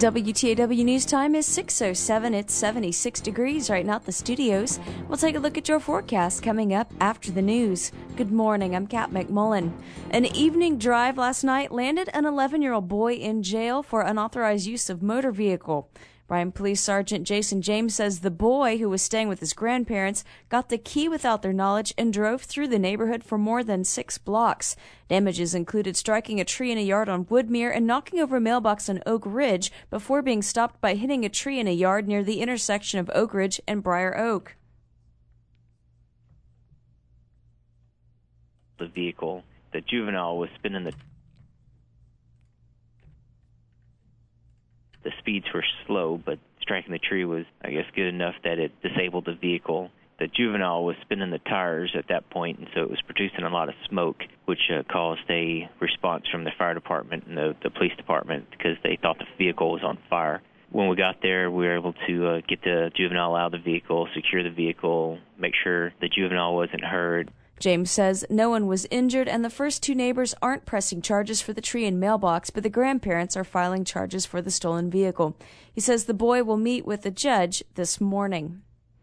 WTAW News Time is 6:07. It's 76 degrees right now at the studios. We'll take a look at your forecast coming up after the news. Good morning, I'm Kat McMullen. An evening drive last night landed an 11-year-old boy in jail for unauthorized use of motor vehicle. Bryan Police Sergeant Jason James says the boy, who was staying with his grandparents, got the key without their knowledge and drove through the neighborhood for more than 6 blocks. Damages included striking a tree in a yard on Woodmere and knocking over a mailbox on Oak Ridge before being stopped by hitting a tree in a yard near the intersection of Oak Ridge and Briar Oak. The vehicle, the juvenile was spinning the speeds were slow, but striking the tree was, I guess, good enough that it disabled the vehicle. The juvenile was spinning the tires at that point, and so it was producing a lot of smoke, which caused a response from the fire department and the police department because they thought the vehicle was on fire. When we got there, we were able to get the juvenile out of the vehicle, secure the vehicle, make sure the juvenile wasn't hurt. James says no one was injured and the first 2 neighbors aren't pressing charges for the tree and mailbox, but the grandparents are filing charges for the stolen vehicle. He says the boy will meet with the judge this morning.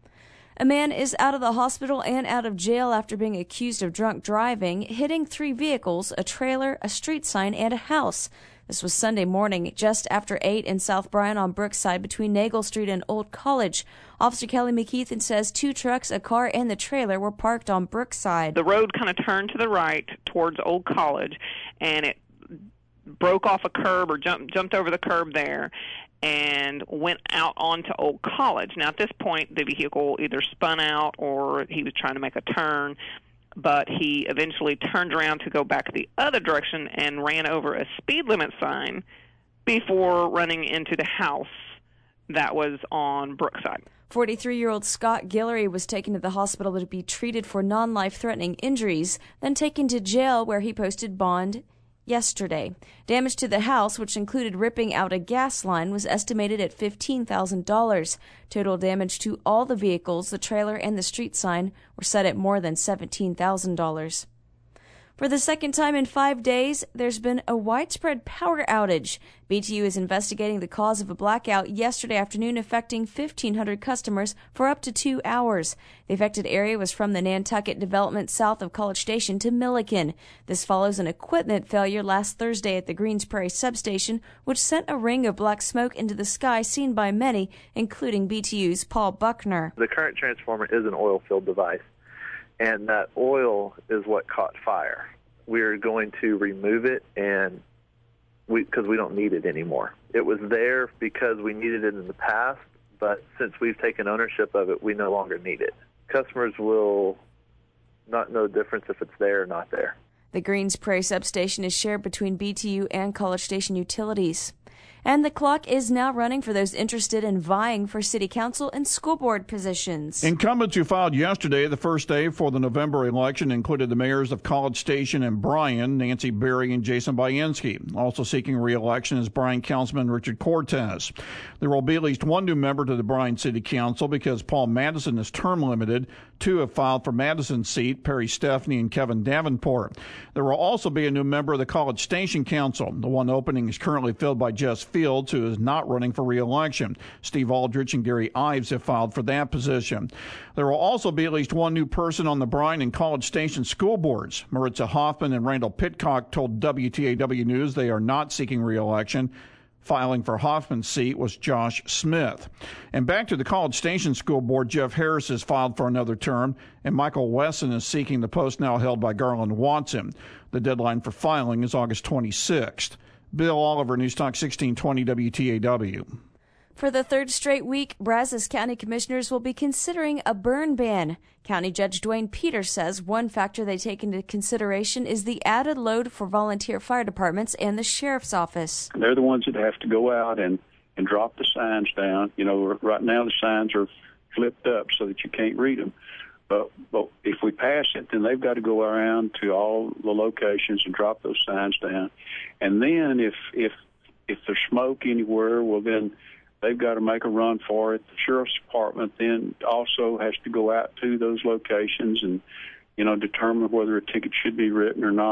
A man is out of the hospital and out of jail after being accused of drunk driving, hitting 3 vehicles, a trailer, a street sign, and a house. This was Sunday morning, just after 8 in South Bryan on Brookside between Nagle Street and Old College. Officer Kelly McKeithen says 2 trucks, a car, and the trailer were parked on Brookside. The road kind of turned to the right towards Old College, and it broke off a curb or jumped over the curb there and went out onto Old College. Now, at this point, the vehicle either spun out or he was trying to make a turn, but he eventually turned around to go back the other direction and ran over a speed limit sign before running into the house that was on Brookside. 43-year-old Scott Guillory was taken to the hospital to be treated for non-life-threatening injuries, then taken to jail where he posted bond yesterday. Damage to the house, which included ripping out a gas line, was estimated at $15,000. Total damage to all the vehicles, the trailer, and the street sign were set at more than $17,000. For the second time in 5 days, there's been a widespread power outage. BTU is investigating the cause of a blackout yesterday afternoon affecting 1,500 customers for up to 2 hours. The affected area was from the Nantucket development south of College Station to Milliken. This follows an equipment failure last Thursday at the Greens Prairie substation, which sent a ring of black smoke into the sky seen by many, including BTU's Paul Buckner. The current transformer is an oil-filled device, and that oil is what caught fire. We're going to remove it because we don't need it anymore. It was there because we needed it in the past, but since we've taken ownership of it, we no longer need it. Customers will not know the difference if it's there or not there. The Greens Prairie substation is shared between BTU and College Station Utilities. And the clock is now running for those interested in vying for city council and school board positions. Incumbents who filed yesterday, the first day for the November election, included the mayors of College Station and Bryan, Nancy Berry and Jason Bayenski. Also seeking re-election is Bryan Councilman Richard Cortez. There will be at least one new member to the Bryan City Council because Paul Madison is term limited. 2 have filed for Madison's seat, Perry Stephanie and Kevin Davenport. There will also be a new member of the College Station Council. The one opening is currently filled by Jess Fields, who is not running for re-election. Steve Aldrich and Gary Ives have filed for that position. There will also be at least one new person on the Bryan and College Station school boards. Maritza Hoffman and Randall Pitcock told WTAW News they are not seeking re-election. Filing for Hoffman's seat was Josh Smith. And back to the College Station School Board, Jeff Harris has filed for another term, and Michael Wesson is seeking the post now held by Garland Watson. The deadline for filing is August 26th. Bill Oliver, News Talk 1620 WTAW. For the third straight week, Brazos County commissioners will be considering a burn ban. County Judge Dwayne Peters says one factor they take into consideration is the added load for volunteer fire departments and the sheriff's office. They're the ones that have to go out and drop the signs down. You know, right now the signs are flipped up so that you can't read them. But if we pass it, then they've got to go around to all the locations and drop those signs down. And then if there's smoke anywhere, well, then they've got to make a run for it. The sheriff's department then also has to go out to those locations and, you know, determine whether a ticket should be written or not.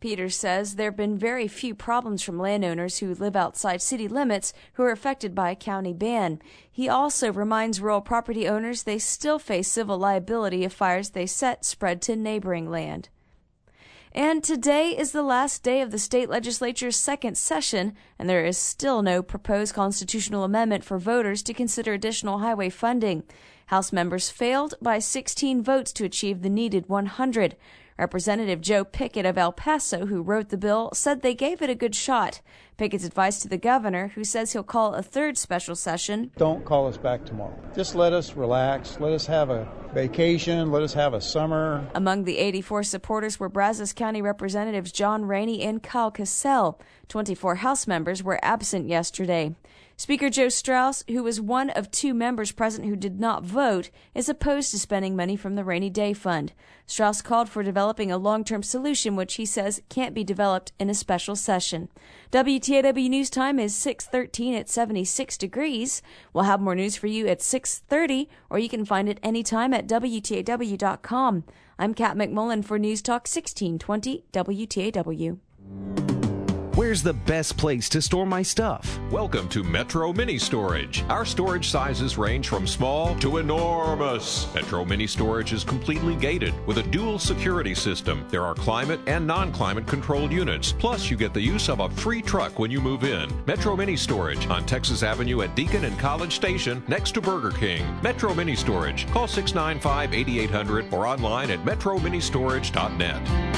Peters says there have been very few problems from landowners who live outside city limits who are affected by a county ban. He also reminds rural property owners they still face civil liability if fires they set spread to neighboring land. And today is the last day of the state legislature's second session, and there is still no proposed constitutional amendment for voters to consider additional highway funding. House members failed by 16 votes to achieve the needed 100. Representative Joe Pickett of El Paso, who wrote the bill, said they gave it a good shot. Pickett's advice to the governor, who says he'll call a third special session. Don't call us back tomorrow. Just let us relax. Let us have a vacation. Let us have a summer. Among the 84 supporters were Brazos County Representatives John Rainey and Kyle Cassell. 24 House members were absent yesterday. Speaker Joe Strauss, who was one of 2 members present who did not vote, is opposed to spending money from the Rainy Day Fund. Strauss called for developing a long-term solution, which he says can't be developed in a special session. WTAW News Time is 6:13 at 76 degrees. We'll have more news for you at 6:30, or you can find it anytime at WTAW.com. I'm Kat McMullen for News Talk 1620 WTAW. Where's the best place to store my stuff? Welcome to Metro Mini Storage. Our storage sizes range from small to enormous. Metro Mini Storage is completely gated with a dual security system. There are climate and non-climate controlled units. Plus, you get the use of a free truck when you move in. Metro Mini Storage on Texas Avenue at Deacon and College Station next to Burger King. Metro Mini Storage. Call 695-8800 or online at metroministorage.net.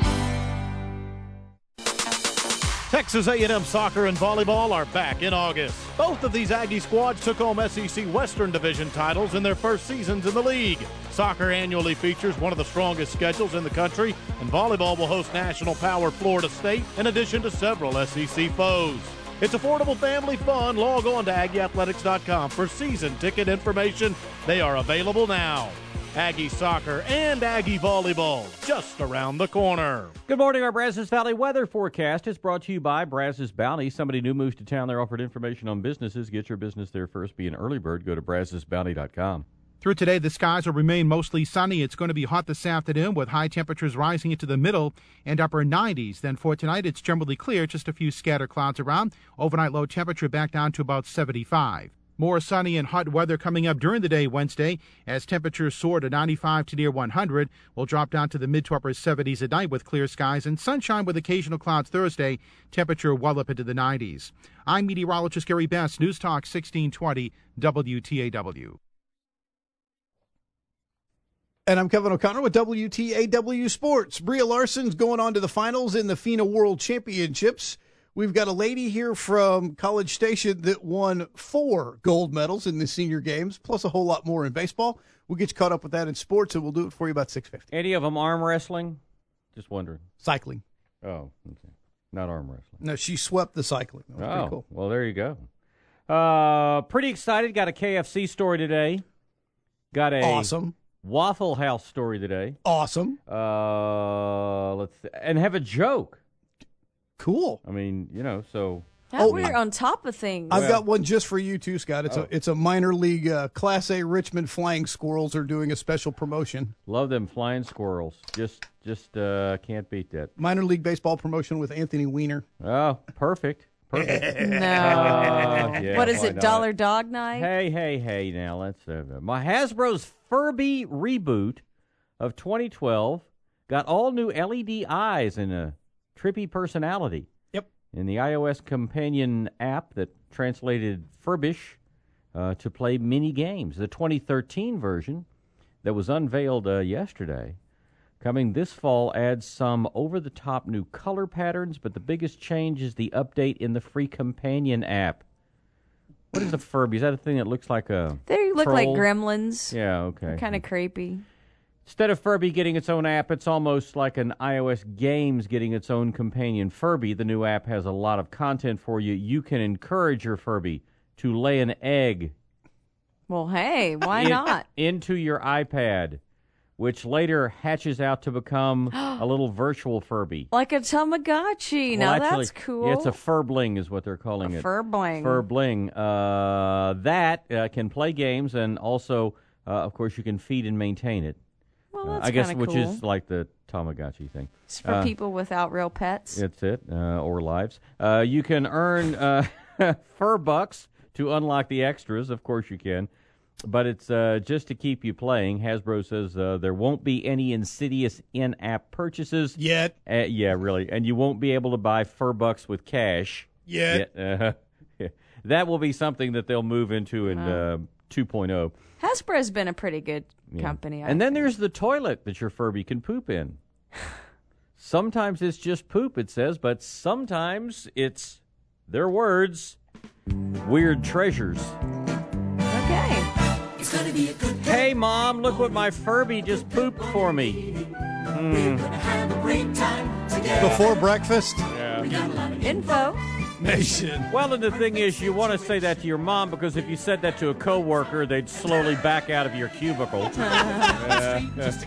Texas A&M soccer and volleyball are back in August. Both of these Aggie squads took home SEC Western Division titles in their first seasons in the league. Soccer annually features one of the strongest schedules in the country, and volleyball will host national power Florida State in addition to several SEC foes. It's affordable family fun. Log on to AggieAthletics.com for season ticket information. They are available now. Aggie soccer and Aggie volleyball just around the corner. Good morning. Our Brazos Valley weather forecast is brought to you by Brazos Bounty. Somebody new moves to town. They're offered information on businesses. Get your business there first. Be an early bird. Go to BrazosBounty.com. Through today, the skies will remain mostly sunny. It's going to be hot this afternoon with high temperatures rising into the middle and upper 90s. Then for tonight, it's generally clear, just a few scattered clouds around. Overnight low temperature back down to about 75. More sunny and hot weather coming up during the day Wednesday as temperatures soar to 95 to near 100. We'll drop down to the mid to upper 70s at night with clear skies and sunshine with occasional clouds Thursday. Temperature well up into the 90s. I'm meteorologist Gary Best, News Talk 1620 WTAW. And I'm Kevin O'Connor with WTAW Sports. Bria Larson's going on to the finals in the FINA World Championships. We've got a lady here from College Station that won 4 gold medals in the senior games, plus a whole lot more in baseball. We'll get you caught up with that in sports, and we'll do it for you about 6:50. Any of them arm wrestling? Just wondering. Cycling. Oh, okay. Not arm wrestling. No, she swept the cycling. That was pretty cool. Well, there you go. Pretty excited. Got a KFC story today. Got a awesome Waffle House story today. Awesome. And have a joke. Cool. I mean, so. We're on top of things. I've got one just for you too, Scott. It's a minor league Class A Richmond Flying Squirrels are doing a special promotion. Love them flying squirrels. Just can't beat that. Minor league baseball promotion with Anthony Weiner. Oh, perfect. No. Yeah, what is it, Dollar Dog Night? Hey, now let's my Hasbro's Furby reboot of 2012 got all new LED eyes and a trippy personality. Yep. In the iOS companion app that translated Furbish to play mini games. The 2013 version that was unveiled yesterday, coming this fall, adds some over-the-top new color patterns, but the biggest change is the update in the free companion app. What is a Furby? Is that a thing that looks like a They look troll? like gremlins. Yeah, okay. Kind of creepy. Instead of Furby getting its own app, it's almost like an iOS Games getting its own companion. Furby, the new app, has a lot of content for you. You can encourage your Furby to lay an egg. Well, hey, why not? Into your iPad, which later hatches out to become a little virtual Furby. Like a Tamagotchi. Well, Now actually, that's cool. Yeah, it's a Furbling is what they're calling it. Furbling. Furbling. That can play games, and also, of course, you can feed and maintain it. Well, that's I guess kinda which cool. is like the Tamagotchi thing. It's for people without real pets. That's it, or lives. You can earn fur bucks to unlock the extras. Of course you can. But it's just to keep you playing. Hasbro says there won't be any insidious in-app purchases. Yet. Yeah, really. And you won't be able to buy fur bucks with cash. Yet. Yeah. That will be something that they'll move into in 2.0. Hasbro's been a pretty good company. And then there's the toilet that your Furby can poop in. Sometimes it's just poop, it says, but sometimes it's, their words, weird treasures. Okay. It's gonna be a good day. Hey, Mom, look what my Furby just pooped for me. We're gonna have a great time together. Before breakfast? Yeah. We got a lot of Info. Nation. Well, and the thing is, you want to say that to your mom because if you said that to a coworker, they'd slowly back out of your cubicle. Okay.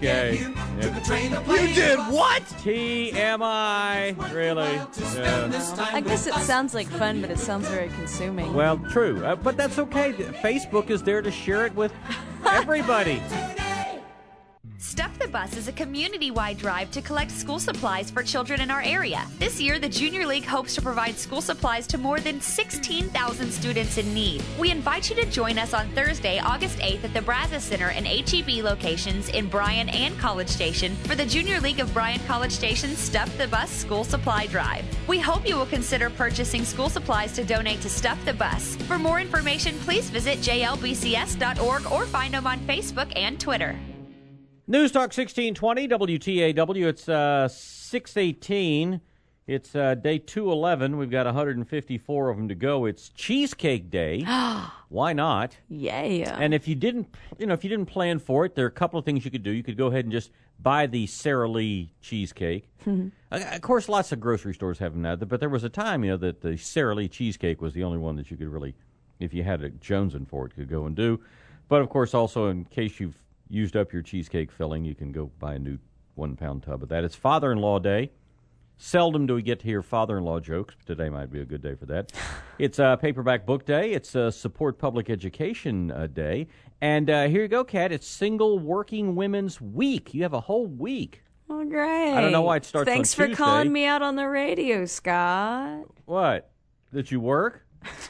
You did what? TMI. Really? Yeah. I guess it sounds like fun, but it sounds very consuming. Well, true. But that's okay. Facebook is there to share it with everybody. Stuff the Bus is a community-wide drive to collect school supplies for children in our area. This year, the Junior League hopes to provide school supplies to more than 16,000 students in need. We invite you to join us on Thursday, August 8th at the Brazos Center and HEB locations in Bryan and College Station for the Junior League of Bryan College Station's Stuff the Bus School Supply Drive. We hope you will consider purchasing school supplies to donate to Stuff the Bus. For more information, please visit jlbcs.org or find them on Facebook and Twitter. News Talk 1620, WTAW. It's 6:18. It's day 211. We've got 154 of them to go. It's Cheesecake Day. Why not? Yeah. And if you didn't plan for it, there are a couple of things you could do. You could go ahead and just buy the Sara Lee cheesecake. Of course, lots of grocery stores have them now, but there was a time, that the Sara Lee cheesecake was the only one that you could really, if you had a jonesing for it, could go and do. But of course, also in case you've used up your cheesecake filling, you can go buy a new 1-pound tub of that. It's Father-in-Law Day. Seldom do we get to hear father-in-law jokes, but today might be a good day for that. It's Paperback Book Day. It's Support Public Education Day. And here you go, Kat. It's Single Working Women's Week. You have a whole week. Oh, great. I don't know why it starts Thanks on for Tuesday. calling me out on the radio, Scott. What? That you work?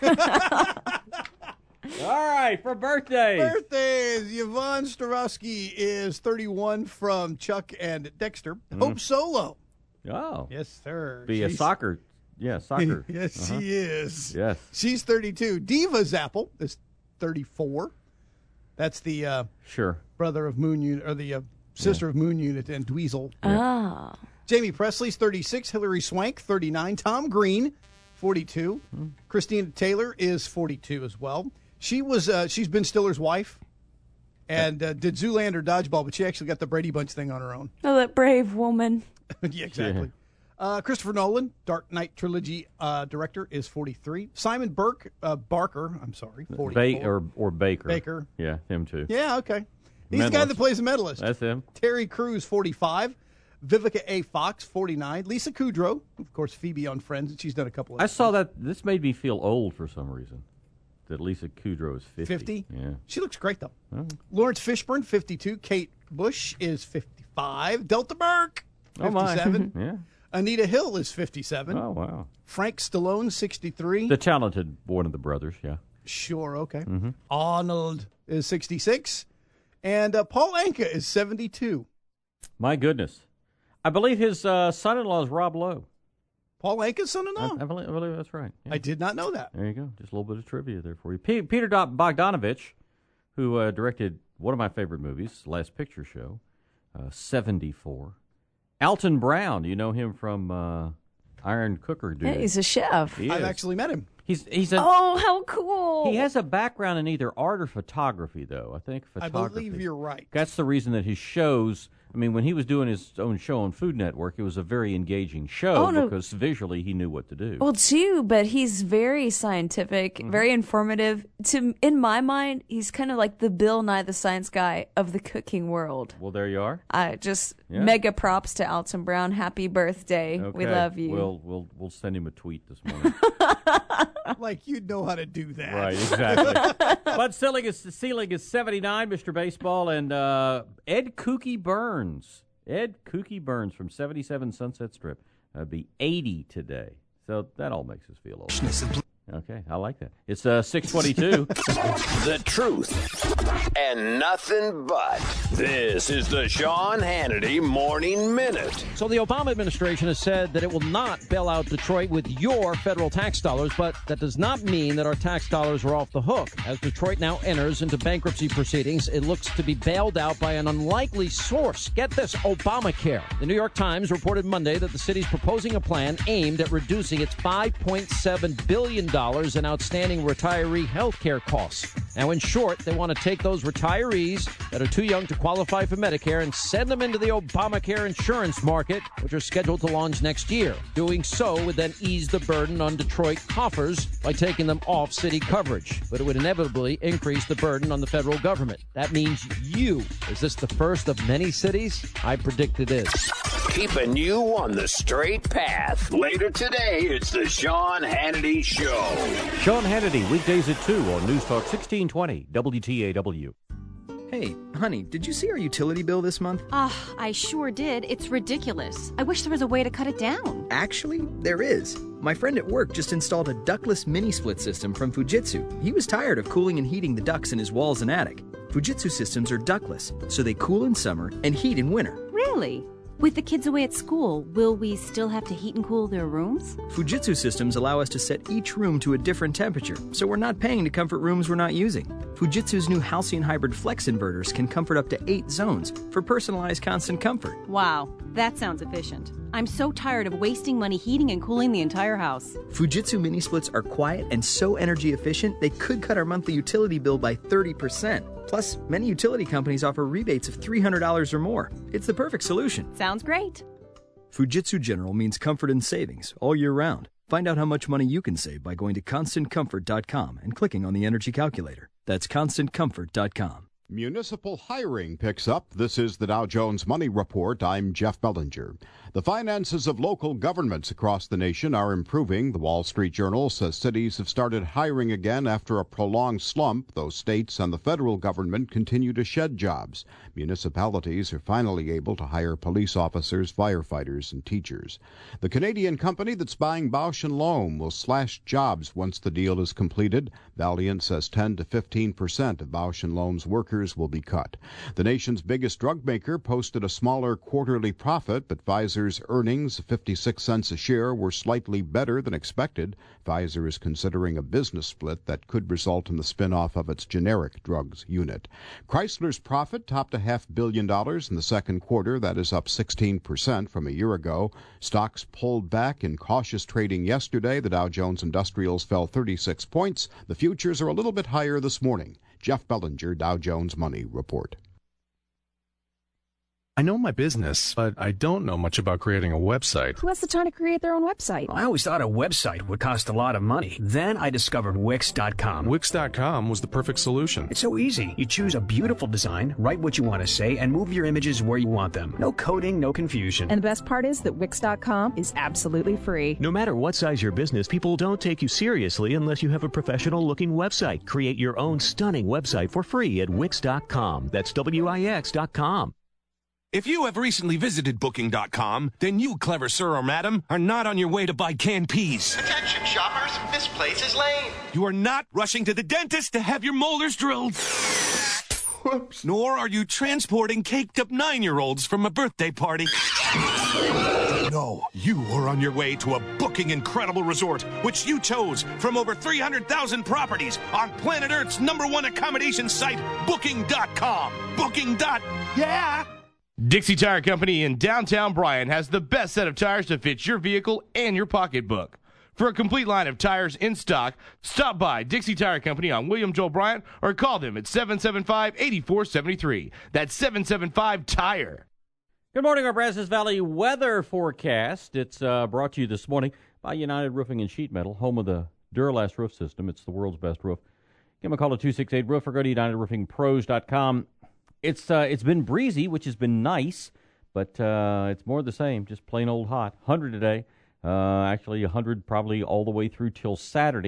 All right, for birthdays. Birthdays. Yvonne Starowski is 31 from Chuck and Dexter. Hope Solo. Oh. Yes, sir. Be a soccer. Yeah, soccer. Yes, she is. Yes. She's 32. Diva Zapple is 34. That's the brother of Moon Unit, or the sister of Moon Unit and Dweezil. Ah. Jamie Presley's 36. Hilary Swank, 39. Tom Green, 42. Christina Taylor is 42 as well. She's Ben Stiller's wife and did Zoolander Dodgeball, but she actually got the Brady Bunch thing on her own. Oh, that brave woman. Yeah, exactly. Christopher Nolan, Dark Knight Trilogy director, is 43. Simon Barker, 44. Or Baker. Baker. Yeah, him too. Yeah, okay. He's the guy that plays the Medalist. That's him. Terry Crews, 45. Vivica A. Fox, 49. Lisa Kudrow, of course, Phoebe on Friends, and she's done a couple of I saw that. This made me feel old for some reason. That Lisa Kudrow is 50. 50? Yeah. She looks great, though. Oh. Lawrence Fishburne, 52. Kate Bush is 55. Delta Burke, 57. Oh, my. Yeah. Anita Hill is 57. Oh, wow. Frank Stallone, 63. The talented one of the brothers, yeah. Sure, okay. Mm-hmm. Arnold is 66. And Paul Anka is 72. My goodness. I believe his son-in-law is Rob Lowe. Paul Anka's son-in-law? I believe that's right. Yeah. I did not know that. There you go. Just a little bit of trivia there for you. Peter Bogdanovich, who directed one of my favorite movies, Last Picture Show, 74. Alton Brown, you know him from Iron Cooker dude. Yeah, he's a chef. I've actually met him. Oh, how cool. He has a background in either art or photography, though. I think photography. I believe you're right. That's the reason that his shows, I mean, when he was doing his own show on Food Network, it was a very engaging show because visually he knew what to do. Well, too, but he's very scientific, very informative. In my mind, he's kind of like the Bill Nye the Science Guy of the cooking world. Well, there you are. Mega props to Alton Brown. Happy birthday. Okay. We love you. We'll send him a tweet this morning. Like you'd know how to do that. Right, exactly. But ceiling is 79, Mr. Baseball, and Ed Kooky Burns. Ed Kooky Burns from 77 Sunset Strip. Be 80 today. So that all makes us feel old. Okay, I like that. It's 6:22. The truth and nothing but. This is the Sean Hannity Morning Minute. So the Obama administration has said that it will not bail out Detroit with your federal tax dollars, but that does not mean that our tax dollars are off the hook. As Detroit now enters into bankruptcy proceedings, it looks to be bailed out by an unlikely source. Get this, Obamacare. The New York Times reported Monday that the city's proposing a plan aimed at reducing its $5.7 billion in outstanding retiree health care costs. Now, in short, they want to take those retirees that are too young to qualify for Medicare and send them into the Obamacare insurance market, which are scheduled to launch next year. Doing so would then ease the burden on Detroit coffers by taking them off city coverage. But it would inevitably increase the burden on the federal government. That means you. Is this the first of many cities? I predict it is. Keeping you on the straight path. Later today, it's the Sean Hannity Show. Sean Hannity, weekdays at 2 on News Talk 1620 WTAW. Hey, honey, did you see our utility bill this month? I sure did. It's ridiculous. I wish there was a way to cut it down. Actually, there is. My friend at work just installed a ductless mini-split system from Fujitsu. He was tired of cooling and heating the ducts in his walls and attic. Fujitsu systems are ductless, so they cool in summer and heat in winter. Really? With the kids away at school, will we still have to heat and cool their rooms? Fujitsu systems allow us to set each room to a different temperature, so we're not paying to comfort rooms we're not using. Fujitsu's new Halcyon Hybrid Flex inverters can comfort up to 8 zones for personalized constant comfort. Wow, that sounds efficient. I'm so tired of wasting money heating and cooling the entire house. Fujitsu mini splits are quiet and so energy efficient, they could cut our monthly utility bill by 30%. Plus, many utility companies offer rebates of $300 or more. It's the perfect solution. Sounds great. Fujitsu General means comfort and savings all year round. Find out how much money you can save by going to ConstantComfort.com and clicking on the energy calculator. That's ConstantComfort.com. Municipal hiring picks up. This is the Dow Jones Money Report. I'm Jeff Bellinger. The finances of local governments across the nation are improving. The Wall Street Journal says cities have started hiring again after a prolonged slump, though states and the federal government continue to shed jobs. Municipalities are finally able to hire police officers, firefighters, and teachers. The Canadian company that's buying Bausch & Lomb will slash jobs once the deal is completed. Valeant says 10 to 15% of Bausch & Lomb's workers will be cut. The nation's biggest drug maker posted a smaller quarterly profit, but Pfizer's earnings, 56 cents a share, were slightly better than expected. Pfizer is considering a business split that could result in the spin-off of its generic drugs unit. Chrysler's profit topped $500 million in the second quarter. That is up 16% from a year ago. Stocks pulled back in cautious trading yesterday. The Dow Jones Industrials fell 36 points. The futures are a little bit higher this morning. Jeff Bellinger, Dow Jones Money Report. I know my business, but I don't know much about creating a website. Who has the time to create their own website? I always thought a website would cost a lot of money. Then I discovered Wix.com. Wix.com was the perfect solution. It's so easy. You choose a beautiful design, write what you want to say, and move your images where you want them. No coding, no confusion. And the best part is that Wix.com is absolutely free. No matter what size your business, people don't take you seriously unless you have a professional-looking website. Create your own stunning website for free at Wix.com. That's Wix.com. If you have recently visited Booking.com, then you, clever sir or madam, are not on your way to buy canned peas. Attention shoppers, this place is lame. You are not rushing to the dentist to have your molars drilled. Whoops. Nor are you transporting caked-up 9-year-olds from a birthday party. No, you are on your way to a Booking incredible resort, which you chose from over 300,000 properties on planet Earth's #1 accommodation site, Booking.com. Yeah! Dixie Tire Company in downtown Bryan has the best set of tires to fit your vehicle and your pocketbook. For a complete line of tires in stock, stop by Dixie Tire Company on William Joel Bryant or call them at 775-8473. That's 775-TIRE. Good morning, our Brazos Valley weather forecast. It's brought to you this morning by United Roofing and Sheet Metal, home of the Duralast roof system. It's the world's best roof. Give them a call at 268-ROOF or go to UnitedRoofingPros.com. It's been breezy, which has been nice, but it's more the same, just plain old hot. 100 today, actually 100 probably all the way through till Saturday.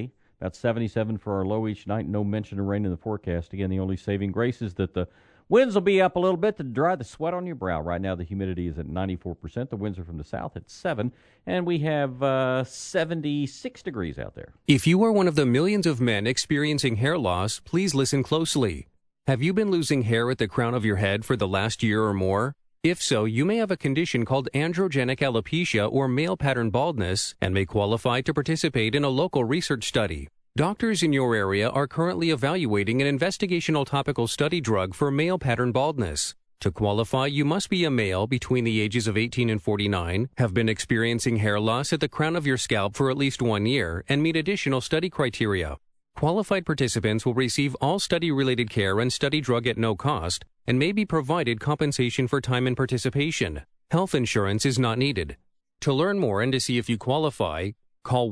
About 77 for our low each night. No mention of rain in the forecast. Again, the only saving grace is that the winds will be up a little bit to dry the sweat on your brow. Right now, the humidity is at 94%. The winds are from the south at 7, and we have 76 degrees out there. If you are one of the millions of men experiencing hair loss, please listen closely. Have you been losing hair at the crown of your head for the last year or more? If so, you may have a condition called androgenic alopecia or male pattern baldness and may qualify to participate in a local research study. Doctors in your area are currently evaluating an investigational topical study drug for male pattern baldness. To qualify, you must be a male between the ages of 18 and 49, have been experiencing hair loss at the crown of your scalp for at least 1 year, and meet additional study criteria. Qualified participants will receive all study-related care and study drug at no cost, and may be provided compensation for time and participation. Health insurance is not needed. To learn more and to see if you qualify, call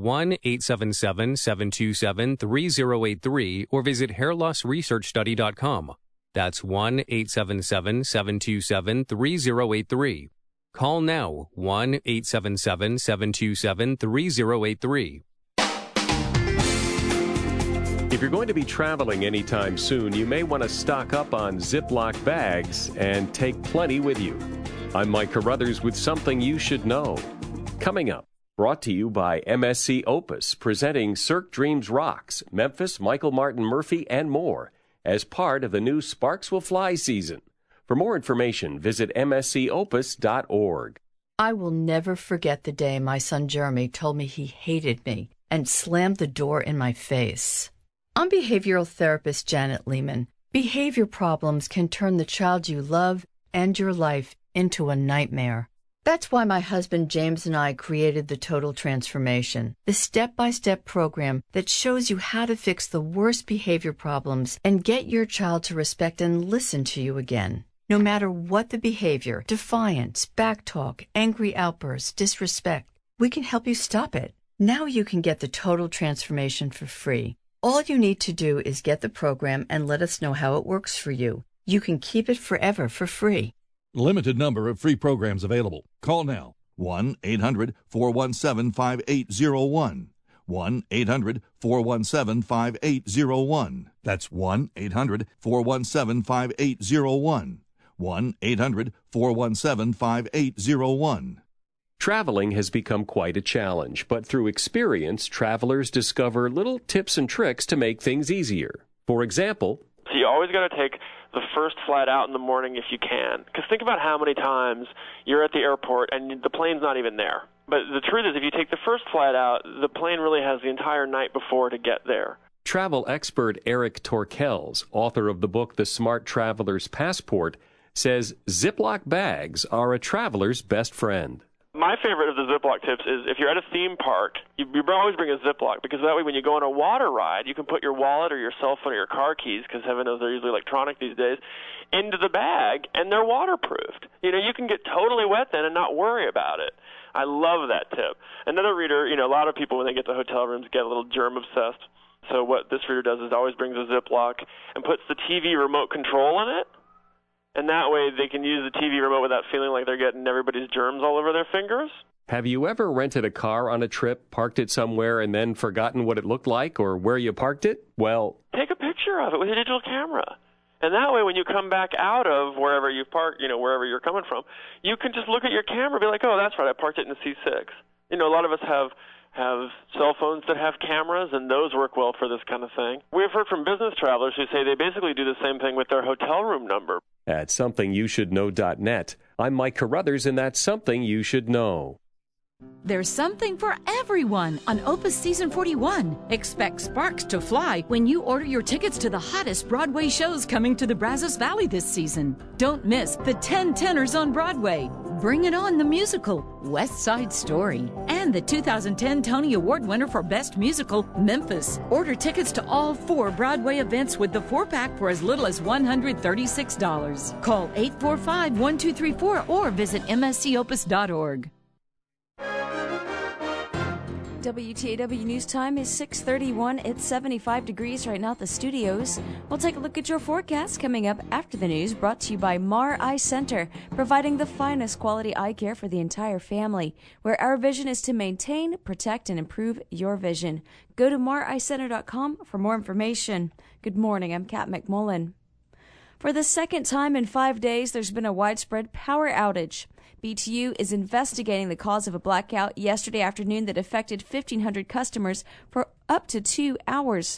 1-877-727-3083 or visit hairlossresearchstudy.com. That's 1-877-727-3083. Call now, 1-877-727-3083. If you're going to be traveling anytime soon, you may want to stock up on Ziploc bags and take plenty with you. I'm Mike Carruthers with something you should know. Coming up, brought to you by MSC Opus, presenting Cirque Dreams Rocks, Memphis, Michael Martin Murphey, and more, as part of the new Sparks Will Fly season. For more information, visit mscopus.org. I will never forget the day my son Jeremy told me he hated me and slammed the door in my face. I'm behavioral therapist Janet Lehman. Behavior problems can turn the child you love and your life into a nightmare. That's why my husband James and I created the Total Transformation, the step-by-step program that shows you how to fix the worst behavior problems and get your child to respect and listen to you again. No matter what the behavior, defiance, backtalk, angry outbursts, disrespect, we can help you stop it. Now you can get the Total Transformation for free. All you need to do is get the program and let us know how it works for you. You can keep it forever for free. Limited number of free programs available. Call now. 1-800-417-5801. 1-800-417-5801. That's 1-800-417-5801. 1-800-417-5801. Traveling has become quite a challenge, but through experience, travelers discover little tips and tricks to make things easier. For example, so you always got to take the first flight out in the morning if you can. Because think about how many times you're at the airport and the plane's not even there. But the truth is, if you take the first flight out, the plane really has the entire night before to get there. Travel expert Eric Torkels, author of the book The Smart Traveler's Passport, says Ziploc bags are a traveler's best friend. My favorite of the Ziploc tips is if you're at a theme park, you always bring a Ziploc, because that way when you go on a water ride, you can put your wallet or your cell phone or your car keys, because heaven knows they're usually electronic these days, into the bag, and they're waterproofed. You know, you can get totally wet then and not worry about it. I love that tip. Another reader, a lot of people when they get to hotel rooms get a little germ obsessed. So what this reader does is always brings a Ziploc and puts the TV remote control in it. And that way they can use the TV remote without feeling like they're getting everybody's germs all over their fingers. Have you ever rented a car on a trip, parked it somewhere, and then forgotten what it looked like or where you parked it? Well, take a picture of it with a digital camera. And that way when you come back out of wherever you've parked, wherever you're coming from, you can just look at your camera and be like, oh, that's right, I parked it in the C6. A lot of us have cell phones that have cameras, and those work well for this kind of thing. We've heard from business travelers who say they basically do the same thing with their hotel room number. At SomethingYouShouldKnow.net, I'm Mike Carruthers, and that's Something You Should Know. There's something for everyone on Opus Season 41. Expect sparks to fly when you order your tickets to the hottest Broadway shows coming to the Brazos Valley this season. Don't miss the 10 Tenors on Broadway, Bring It On the Musical, West Side Story, and the 2010 Tony Award winner for Best Musical, Memphis. Order tickets to all 4 Broadway events with the 4-pack for as little as $136. Call 845-1234 or visit mscopus.org. WTAW News Time is 6:31. It's 75 degrees right now at the studios. We'll take a look at your forecast coming up after the news, brought to you by Mar Eye Center, providing the finest quality eye care for the entire family, where our vision is to maintain, protect, and improve your vision. Go to mareyecenter.com for more information. Good morning, I'm Kat McMullen. For the second time in 5 days, there's been a widespread power outage. BTU is investigating the cause of a blackout yesterday afternoon that affected 1,500 customers for up to 2 hours.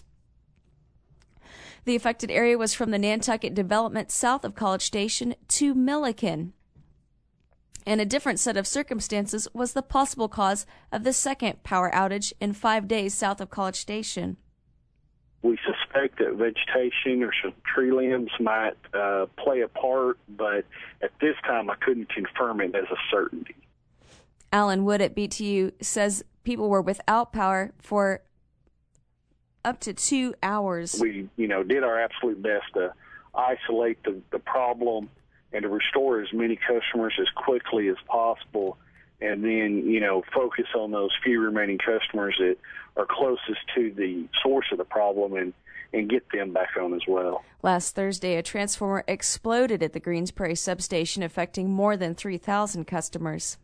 The affected area was from the Nantucket development south of College Station to Milliken. And a different set of circumstances was the possible cause of the second power outage in 5 days south of College Station. We suspect that vegetation or some tree limbs might play a part, but at this time I couldn't confirm it as a certainty. Alan Wood at BTU says people were without power for up to 2 hours. We, did our absolute best to isolate the problem and to restore as many customers as quickly as possible, and then, focus on those few remaining customers that are closest to the source of the problem and get them back on as well. Last Thursday, a transformer exploded at the Greens Prairie substation, affecting more than 3,000 customers.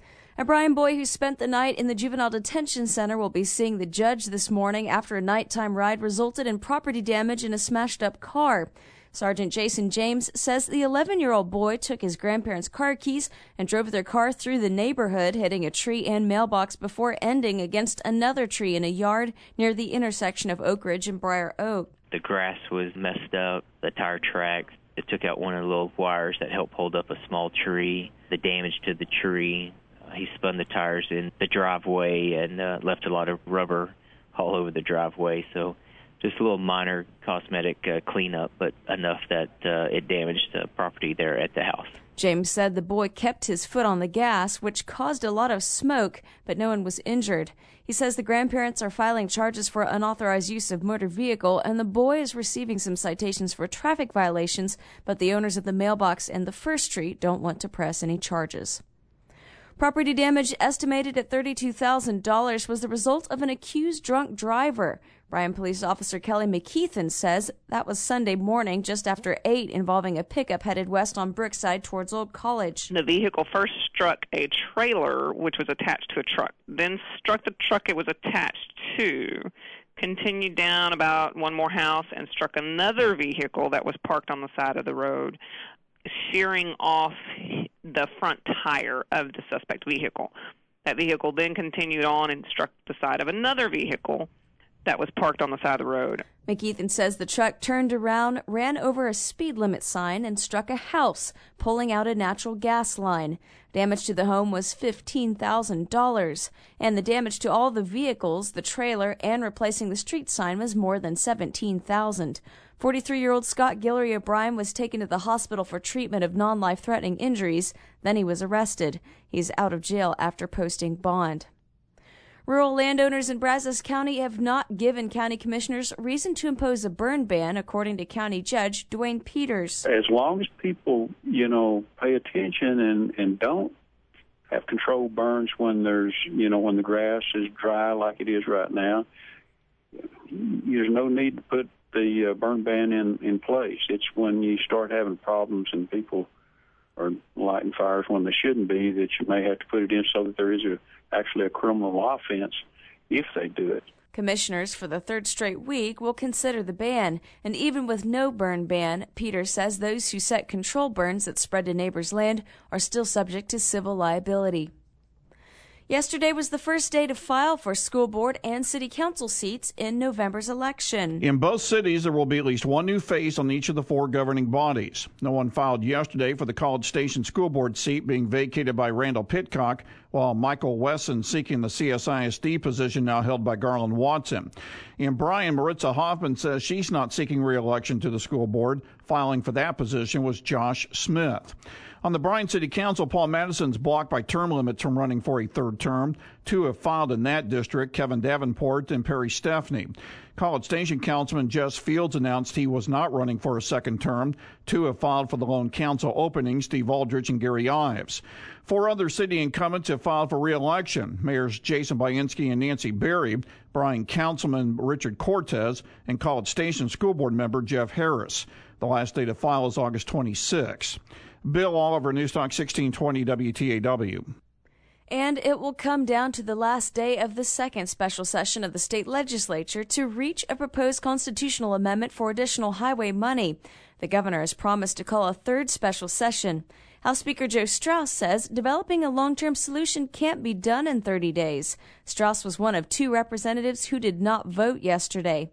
A Bryan boy who spent the night in the Juvenile Detention Center will be seeing the judge this morning after a nighttime ride resulted in property damage in a smashed-up car. Sergeant Jason James says the 11-year-old boy took his grandparents' car keys and drove their car through the neighborhood, hitting a tree and mailbox before ending against another tree in a yard near the intersection of Oak Ridge and Briar Oak. The grass was messed up, the tire tracks. It took out one of the little wires that helped hold up a small tree. The damage to the tree, he spun the tires in the driveway and left a lot of rubber all over the driveway. So just a little minor cosmetic cleanup, but enough that it damaged the property there at the house. James said the boy kept his foot on the gas, which caused a lot of smoke, but no one was injured. He says the grandparents are filing charges for unauthorized use of motor vehicle, and the boy is receiving some citations for traffic violations, but the owners of the mailbox and the first tree don't want to press any charges. Property damage estimated at $32,000 was the result of an accused drunk driver. Bryan Police Officer Kelly McKeithen says that was Sunday morning just after 8, involving a pickup headed west on Brookside towards Old College. The vehicle first struck a trailer, which was attached to a truck, then struck the truck it was attached to, continued down about one more house, and struck another vehicle that was parked on the side of the road, shearing off the front tire of the suspect vehicle. That vehicle then continued on and struck the side of another vehicle that was parked on the side of the road. McKeithen says the truck turned around, ran over a speed limit sign, and struck a house, pulling out a natural gas line. Damage to the home was $15,000, and the damage to all the vehicles, the trailer, and replacing the street sign was more than $17,000. 43-year-old Scott Guillory O'Brien was taken to the hospital for treatment of non-life-threatening injuries. Then he was arrested. He's out of jail after posting bond. Rural landowners in Brazos County have not given county commissioners reason to impose a burn ban, according to County Judge Dwayne Peters. As long as people, pay attention and don't have controlled burns when there's, when the grass is dry like it is right now, there's no need to put the burn ban in place. It's when you start having problems and people are lighting fires when they shouldn't be that you may have to put it in so that there is actually a criminal offense if they do it. Commissioners for the third straight week will consider the ban, and even with no burn ban, Peters says those who set control burns that spread to neighbors' land are still subject to civil liability. Yesterday was the first day to file for school board and city council seats in November's election. In both cities, there will be at least one new face on each of the 4 governing bodies. No one filed yesterday for the College Station school board seat being vacated by Randall Pitcock, while Michael Wesson seeking the CSISD position now held by Garland Watson. In Bryan, Maritza Hoffman says she's not seeking re-election to the school board. Filing for that position was Josh Smith. On the Bryan City Council, Paul Madison's blocked by term limits from running for a third term. 2 have filed in that district, Kevin Davenport and Perry Stepney. College Station Councilman Jess Fields announced he was not running for a second term. 2 have filed for the lone council opening, Steve Aldrich and Gary Ives. 4 other city incumbents have filed for re-election. Mayors Jason Bainski and Nancy Berry, Bryan Councilman Richard Cortez, and College Station School Board member Jeff Harris. The last day to file is August 26. Bill Oliver, News Talk 1620 WTAW. And it will come down to the last day of the second special session of the state legislature to reach a proposed constitutional amendment for additional highway money. The governor has promised to call a third special session. House Speaker Joe Straus says developing a long-term solution can't be done in 30 days. Straus was one of 2 representatives who did not vote yesterday.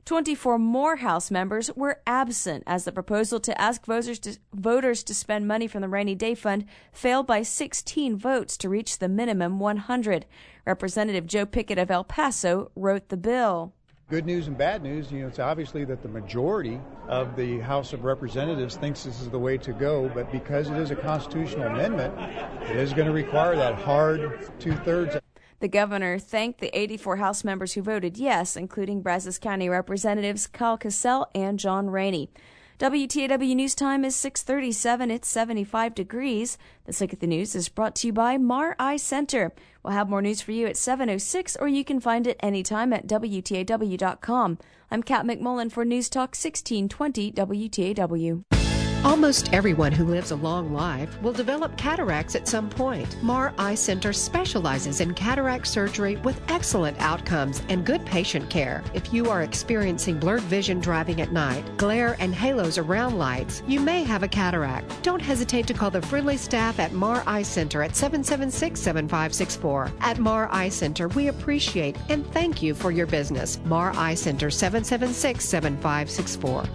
24 more House members were absent as the proposal to ask voters to spend money from the Rainy Day Fund failed by 16 votes to reach the minimum 100. Representative Joe Pickett of El Paso wrote the bill. Good news and bad news, it's obviously that the majority of the House of Representatives thinks this is the way to go, but because it is a constitutional amendment, it is going to require that hard 2/3. The governor thanked the 84 House members who voted yes, including Brazos County Representatives Kyle Cassell and John Rainey. WTAW News Time is 6:37. It's 75 degrees. This Look at the News is brought to you by Mar Eye Center. We'll have more news for you at 7:06, or you can find it anytime at WTAW.com. I'm Kat McMullen for News Talk 1620 WTAW. Almost everyone who lives a long life will develop cataracts at some point. Mar Eye Center specializes in cataract surgery with excellent outcomes and good patient care. If you are experiencing blurred vision driving at night, glare and halos around lights, you may have a cataract. Don't hesitate to call the friendly staff at Mar Eye Center at 776-7564. At Mar Eye Center, we appreciate and thank you for your business. Mar Eye Center, 776-7564.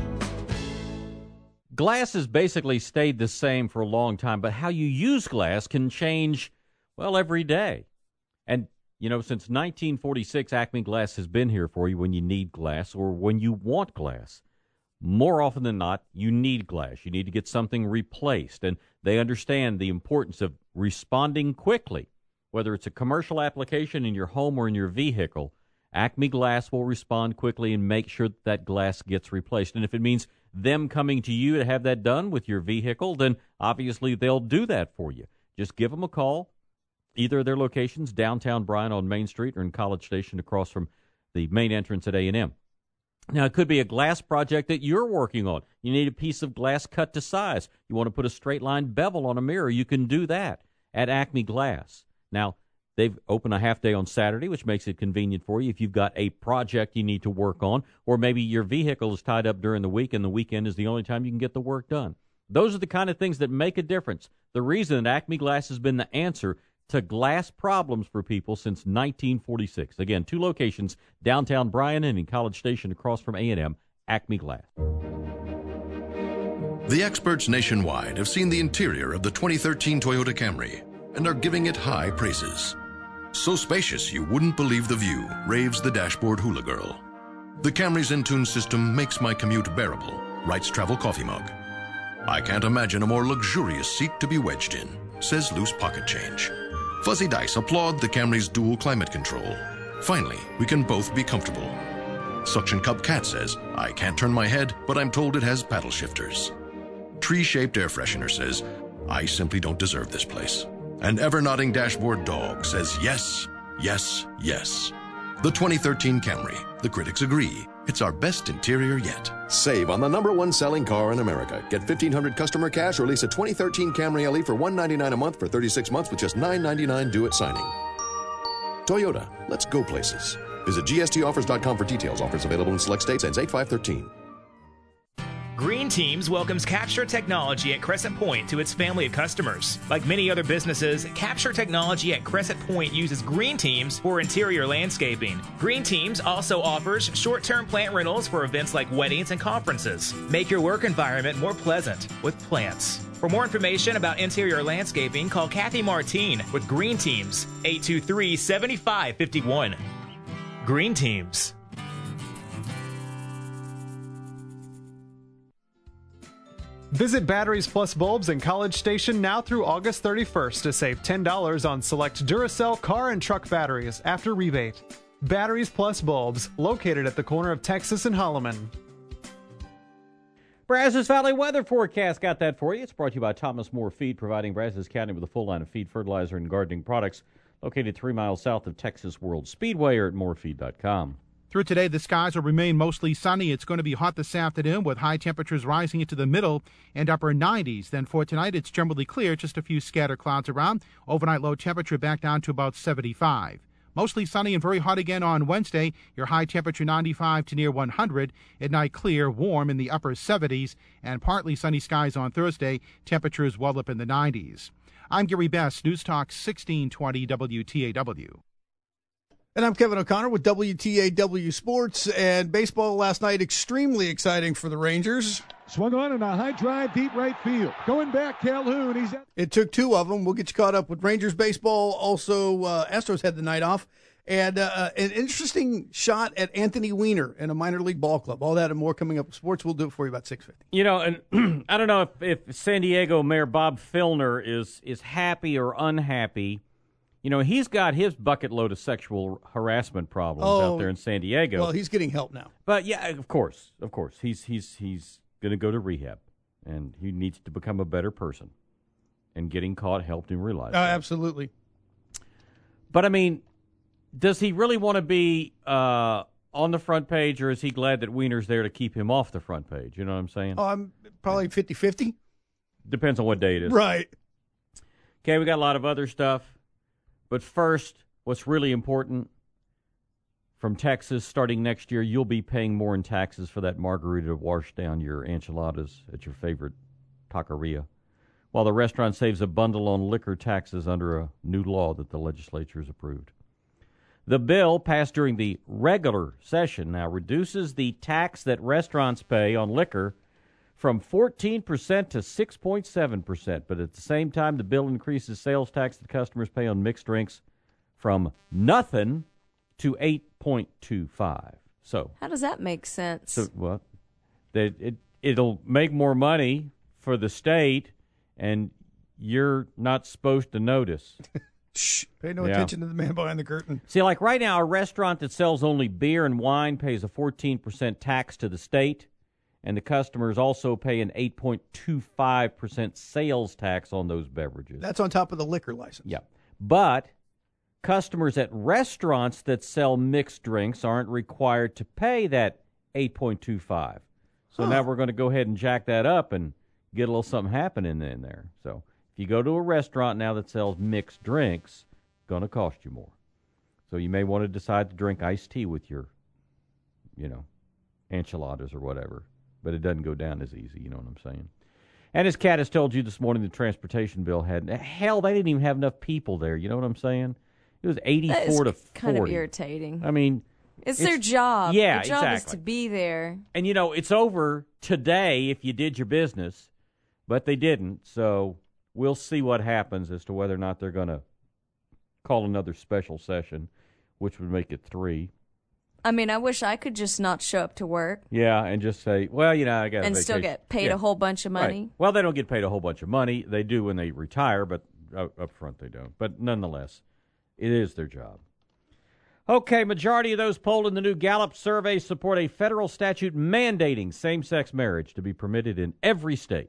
Glass has basically stayed the same for a long time, but how you use glass can change, well, every day. And, since 1946, Acme Glass has been here for you when you need glass or when you want glass. More often than not, you need glass. You need to get something replaced, and they understand the importance of responding quickly. Whether it's a commercial application in your home or in your vehicle, Acme Glass will respond quickly and make sure that glass gets replaced. And if it means them coming to you to have that done with your vehicle, then obviously they'll do that for you. Just give them a call. Either of their locations, downtown Bryan on Main Street or in College Station across from the main entrance at A&M. Now, it could be a glass project that you're working on. You need a piece of glass cut to size. You want to put a straight line bevel on a mirror. You can do that at Acme Glass. Now, they've opened a half day on Saturday, which makes it convenient for you if you've got a project you need to work on, or maybe your vehicle is tied up during the week and the weekend is the only time you can get the work done. Those are the kind of things that make a difference. The reason that Acme Glass has been the answer to glass problems for people since 1946. Again, 2 locations, downtown Bryan and in College Station across from A&M, Acme Glass. The experts nationwide have seen the interior of the 2013 Toyota Camry and are giving it high praises. So spacious you wouldn't believe the view, raves the dashboard hula girl. The Camry's Entune system makes my commute bearable, writes Travel Coffee Mug. I can't imagine a more luxurious seat to be wedged in, says Loose Pocket Change. Fuzzy Dice applaud the Camry's dual climate control. Finally, we can both be comfortable. Suction Cup Cat says, I can't turn my head, but I'm told it has paddle shifters. Tree-shaped air freshener says, I simply don't deserve this place. An ever-nodding dashboard dog says yes, yes, yes. The 2013 Camry. The critics agree. It's our best interior yet. Save on the #1 selling car in America. Get $1,500 customer cash or lease a 2013 Camry LE for $199 a month for 36 months with just $999 due at signing. Toyota. Let's go places. Visit gstoffers.com for details. Offers available in select states. Ends 8/5/13. Green Teams welcomes Capture Technology at Crescent Point to its family of customers. Like many other businesses, Capture Technology at Crescent Point uses Green Teams for interior landscaping. Green Teams also offers short-term plant rentals for events like weddings and conferences. Make your work environment more pleasant with plants. For more information about interior landscaping, call Kathy Martine with Green Teams, 823-7551. Green Teams. Visit Batteries Plus bulbs in College Station now through August 31st to save $10 on select Duracell car and truck batteries after rebate. Batteries Plus bulbs, located at the corner of Texas and Holloman. Brazos Valley weather forecast got that for you. It's brought to you by Thomas More Feed, providing Brazos County with a full line of feed, fertilizer, and gardening products. Located 3 miles south of Texas World Speedway or at morefeed.com. Through today, the skies will remain mostly sunny. It's going to be hot this afternoon with high temperatures rising into the middle and upper 90s. Then for tonight, it's generally clear, just a few scattered clouds around. Overnight low temperature back down to about 75. Mostly sunny and very hot again on Wednesday. Your high temperature 95 to near 100. At night clear, warm in the upper 70s. And partly sunny skies on Thursday. Temperatures well up in the 90s. I'm Gary Best, News Talk 1620 WTAW. And I'm Kevin O'Connor with WTAW Sports. And baseball last night, extremely exciting for the Rangers. Swung on in a high drive, deep right field. Going back, Calhoun. It took two of them. We'll get you caught up with Rangers baseball. Also, Astros had the night off. And an interesting shot at Anthony Weiner in a minor league ball club. All that and more coming up with sports. We'll do it for you about 6:50. You know, and I don't know if San Diego Mayor Bob Filner is happy or unhappy. You know, he's got his bucket load of sexual harassment problems out there in San Diego. Well, he's getting help now. But yeah, of course, he's going to go to rehab, and he needs to become a better person. And getting caught helped him realize that. Absolutely. But I mean, does he really want to be on the front page, or is he glad that Weiner's there to keep him off the front page? You know what I'm saying? Oh, I'm probably 50-50. Depends on what day it is. Right. Okay, we got a lot of other stuff. But first, what's really important, from Texas, starting next year, you'll be paying more in taxes for that margarita to wash down your enchiladas at your favorite taqueria, while the restaurant saves a bundle on liquor taxes under a new law that the legislature has approved. The bill, passed during the regular session, now reduces the tax that restaurants pay on liquor from 14% to 6.7%. But at the same time, the bill increases sales tax that customers pay on mixed drinks from nothing to 8.25. So how does that make sense? So, well, it'll make more money for the state, and you're not supposed to notice. Shh, pay no attention to the man behind the curtain. See, like right now, a restaurant that sells only beer and wine pays a 14% tax to the state, and the customers also pay an 8.25% sales tax on those beverages. That's on top of the liquor license. Yeah. But customers at restaurants that sell mixed drinks aren't required to pay that 8.25. So now we're going to go ahead and jack that up and get a little something happening in there. So if you go to a restaurant now that sells mixed drinks, it's going to cost you more. So you may want to decide to drink iced tea with your, enchiladas or whatever. But it doesn't go down as easy, you know what I'm saying? And as Kat has told you this morning, the transportation bill they didn't even have enough people there, you know what I'm saying? It was 84 to 40. Kind of irritating. I mean, it's their job. Yeah, their job exactly. is to be there. And, it's over today if you did your business, but they didn't. So we'll see what happens as to whether or not they're going to call another special session, which would make it 3. I mean, I wish I could just not show up to work. Yeah, and just say, well, I got a vacation. And still get paid a whole bunch of money. Right. Well, they don't get paid a whole bunch of money. They do when they retire, but up front they don't. But nonetheless, it is their job. Okay, majority of those polled in the new Gallup survey support a federal statute mandating same-sex marriage to be permitted in every state.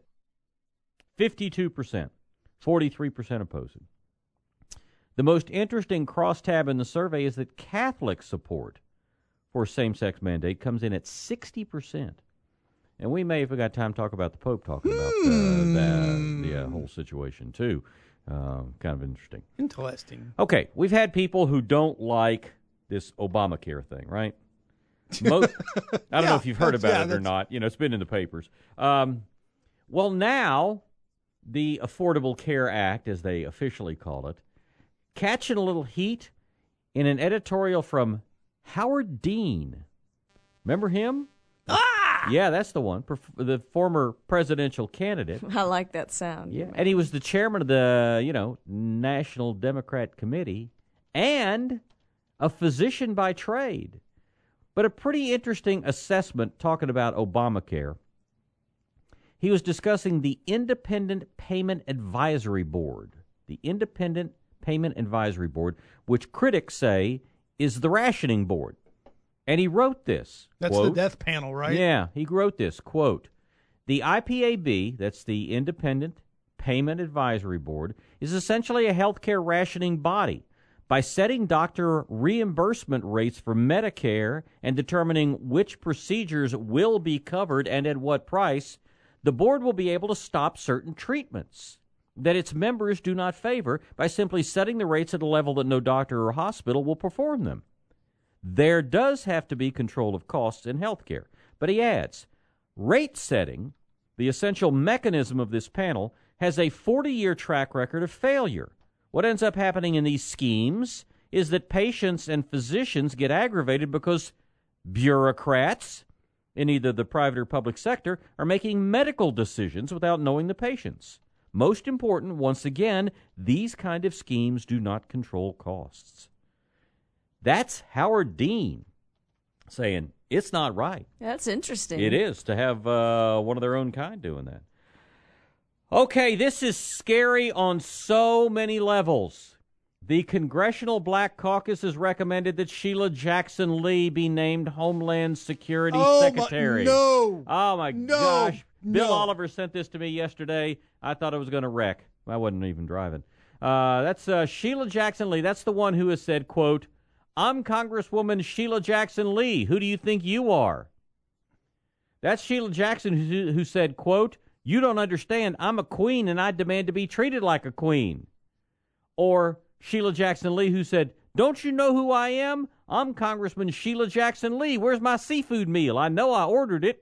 52%, 43% opposing. The most interesting crosstab in the survey is that Catholic support for same-sex mandate comes in at 60%. And we may, if we got time, talk about the Pope talking about the whole situation, too. Kind of interesting. Interesting. Okay, we've had people who don't like this Obamacare thing, right? I don't know if you've heard about it or not. It's been in the papers. Well, now, the Affordable Care Act, as they officially call it, catching a little heat in an editorial from Howard Dean. Remember him? Yeah, that's the one. The former presidential candidate. I like that sound. Yeah, and he was the chairman of the, National Democrat Committee and a physician by trade. But a pretty interesting assessment talking about Obamacare. He was discussing the Independent Payment Advisory Board. The Independent Payment Advisory Board, which critics say is the rationing board. And he wrote this. That's quote, the death panel, right? Yeah, he wrote this, quote, the IPAB, that's the Independent Payment Advisory Board, is essentially a healthcare rationing body. By setting doctor reimbursement rates for Medicare and determining which procedures will be covered and at what price, the board will be able to stop certain treatments that its members do not favor by simply setting the rates at a level that no doctor or hospital will perform them. There does have to be control of costs in healthcare. But he adds, rate setting, the essential mechanism of this panel, has a 40-year track record of failure. What ends up happening in these schemes is that patients and physicians get aggravated because bureaucrats in either the private or public sector are making medical decisions without knowing the patients. Most important, once again, these kind of schemes do not control costs. That's Howard Dean saying it's not right. That's interesting. It is to have one of their own kind doing that. Okay, this is scary on so many levels. The Congressional Black Caucus has recommended that Sheila Jackson Lee be named Homeland Security Secretary. No! Oh, my gosh. Bill Oliver sent this to me yesterday. I thought I was going to wreck. I wasn't even driving. That's Sheila Jackson Lee. That's the one who has said, quote, I'm Congresswoman Sheila Jackson Lee. Who do you think you are? That's Sheila Jackson who said, quote, you don't understand. I'm a queen and I demand to be treated like a queen. Or Sheila Jackson Lee who said, don't you know who I am? I'm Congressman Sheila Jackson Lee. Where's my seafood meal? I know I ordered it.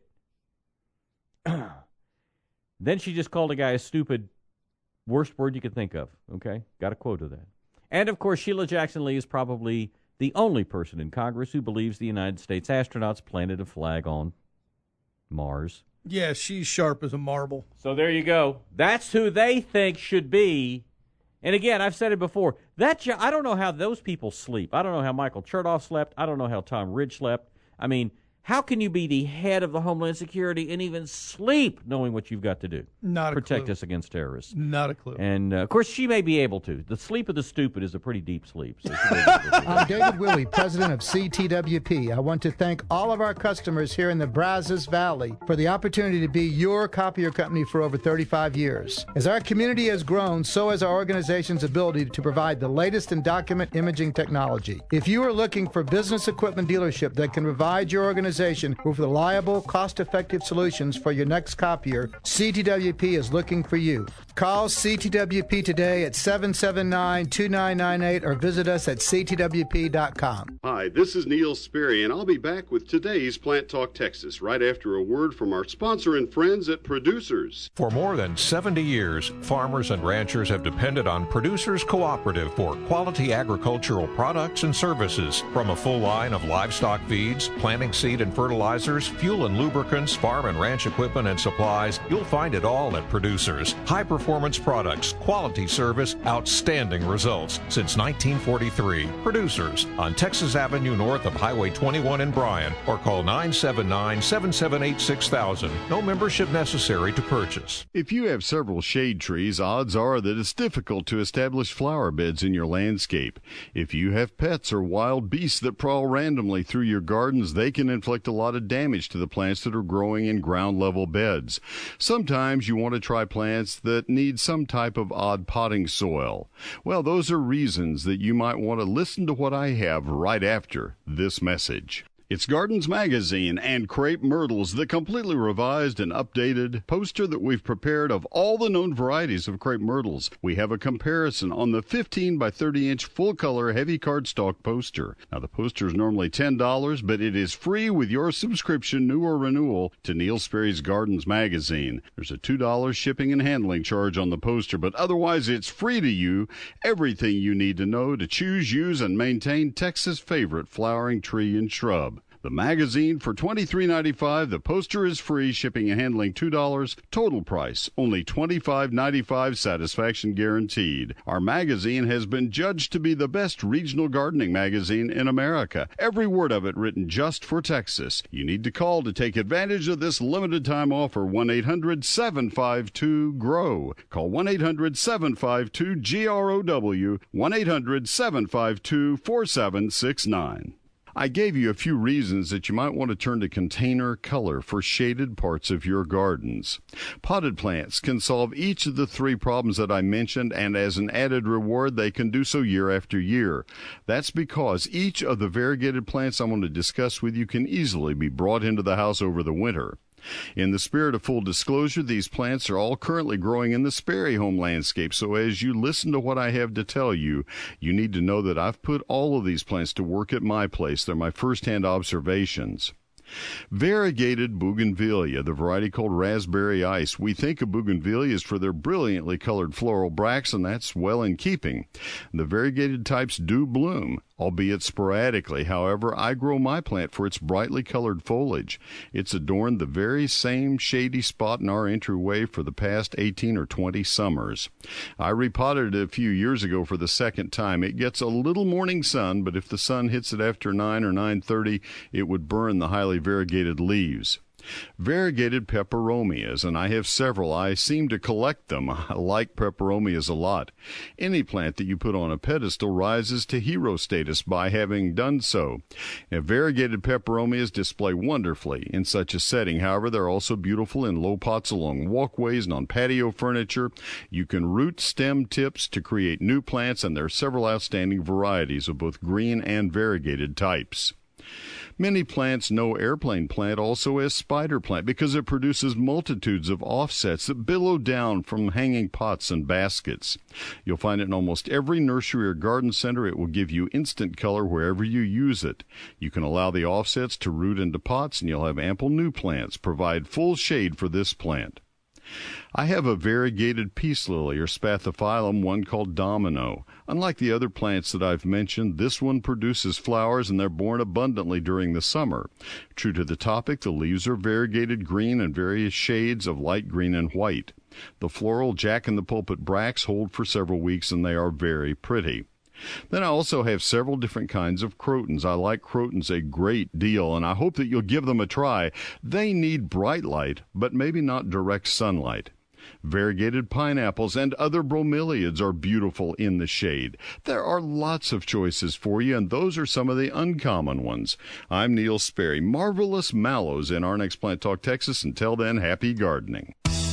Then she just called a guy a stupid, worst word you could think of. Okay? Got a quote of that. And, of course, Sheila Jackson Lee is probably the only person in Congress who believes the United States astronauts planted a flag on Mars. Yeah, she's sharp as a marble. So there you go. That's who they think should be. And again, I've said it before. I don't know how those people sleep. I don't know how Michael Chertoff slept. I don't know how Tom Ridge slept. I mean, how can you be the head of the Homeland Security and even sleep knowing what you've got to do? Not a Protect clue. us against terrorists. Not a clue. And, of course, she may be able to. The sleep of the stupid is a pretty deep sleep. So I'm David Willey, president of CTWP. I want to thank all of our customers here in the Brazos Valley for the opportunity to be your copier company for over 35 years. As our community has grown, so has our organization's ability to provide the latest in document imaging technology. If you are looking for business equipment dealership that can provide your organization with reliable, cost-effective solutions for your next copier, CTWP is looking for you. Call CTWP today at 779-2998 or visit us at ctwp.com. Hi, this is Neil Sperry, and I'll be back with today's Plant Talk Texas right after a word from our sponsor and friends at Producers. For more than 70 years, farmers and ranchers have depended on Producers Cooperative for quality agricultural products and services. From a full line of livestock feeds, planting seed and fertilizers, fuel and lubricants, farm and ranch equipment and supplies, you'll find it all at Producers. High-performance products, quality service, outstanding results. Since 1943, Producers on Texas Avenue north of Highway 21 in Bryan, or call 979-778-6000. No membership necessary to purchase. If you have several shade trees, odds are that it's difficult to establish flower beds in your landscape. If you have pets or wild beasts that prowl randomly through your gardens, they can inflict a lot of damage to the plants that are growing in ground-level beds. Sometimes you want to try plants that need some type of odd potting soil. Well, those are reasons that you might want to listen to what I have right after this message. It's Gardens Magazine and Crepe Myrtles, the completely revised and updated poster that we've prepared of all the known varieties of crepe myrtles. We have a comparison on the 15 by 30 inch full color heavy cardstock poster. Now the poster is normally $10, but it is free with your subscription, new or renewal, to Neil Sperry's Gardens Magazine. There's a $2 shipping and handling charge on the poster, but otherwise it's free to you. Everything you need to know to choose, use, and maintain Texas' favorite flowering tree and shrub. The magazine for $23.95. The poster is free. Shipping and handling $2. Total price only $25.95. Satisfaction guaranteed. Our magazine has been judged to be the best regional gardening magazine in America. Every word of it written just for Texas. You need to call to take advantage of this limited time offer. 1-800-752-GROW. Call 1-800-752-GROW. 1-800-752-4769. I gave you a few reasons that you might want to turn to Container Color for shaded parts of your gardens. Potted plants can solve each of the three problems that I mentioned, and as an added reward, they can do so year after year. That's because each of the variegated plants I'm going to discuss with you can easily be brought into the house over the winter. In the spirit of full disclosure, these plants are all currently growing in the Sperry home landscape, so as you listen to what I have to tell you, you need to know that I've put all of these plants to work at my place. They're my first-hand observations. Variegated bougainvillea, the variety called raspberry ice. We think of bougainvilleas for their brilliantly colored floral bracts, and that's well in keeping. The variegated types do bloom, albeit sporadically. However, I grow my plant for its brightly colored foliage. It's adorned the very same shady spot in our entryway for the past 18 or 20 summers. I repotted it a few years ago for the second time. It gets a little morning sun, but if the sun hits it after 9 or 9:30, it would burn the highly variegated leaves. Variegated peperomias, and I have several. I seem to collect them. I like peperomias a lot. Any plant that you put on a pedestal rises to hero status by having done so. Now, variegated peperomias display wonderfully in such a setting. However, they're also beautiful in low pots along walkways and on patio furniture. You can root stem tips to create new plants, and there are several outstanding varieties of both green and variegated types. Many plants know airplane plant also as spider plant because it produces multitudes of offsets that billow down from hanging pots and baskets. You'll find it in almost every nursery or garden center. It will give you instant color wherever you use it. You can allow the offsets to root into pots, and you'll have ample new plants. Provide full shade for this plant. I have a variegated peace lily or spathiphyllum, one called Domino. Unlike the other plants that I've mentioned, this one produces flowers, and they're born abundantly during the summer. True to the topic, the leaves are variegated green and various shades of light green and white. The floral jack-in-the-pulpit bracts hold for several weeks, and they are very pretty. Then I also have several different kinds of crotons. I like crotons a great deal, and I hope that you'll give them a try. They need bright light, but maybe not direct sunlight. Variegated pineapples and other bromeliads are beautiful in the shade. There are lots of choices for you, and those are some of the uncommon ones. I'm Neil Sperry. Marvelous mallows in our next Plant Talk Texas. Until then, happy gardening.